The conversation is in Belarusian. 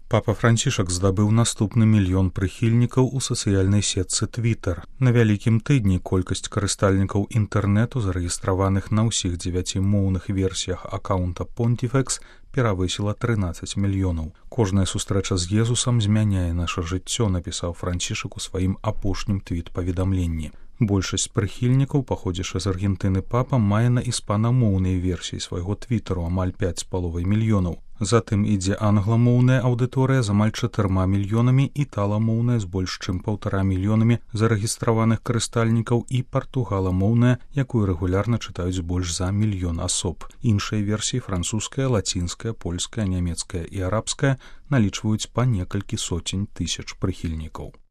Папа Францішак здабыў наступны мільён прыхільнікаў у сацыяльнай сетцы Twitter. На вялікім тыдні колькасць карыстальнікаў інтэрнэту, зарэгістраваных на ўсіх 9 моўных версіях акаунта Pontifex, перавысіла 13 мільёнаў. Кожная сустрэча з Езусам змяняе наша жыццё, напісаў Францішак у сваім апошнім твіт-паведамленні. Большасць прыхільнікаў, паходзячы з Аргентыны, папа мае на іспанамоўнай версіі свайго твітару амаль 5,5 мільёнаў. Затым ідзе англамоўная аўдыторыя з амаль 4 мільёнамі, італамоўная з больш чым 1,5 мільёнамі зарэгістраваных карыстальнікаў і партугаламоўная, якую рэгулярна чытаюць больш за мільён асоб. Іншыя версіі, французская, лацінская, польская, нямецкая і арабская, налічваюць па некалькі соцень тысяч прыхільнікаў.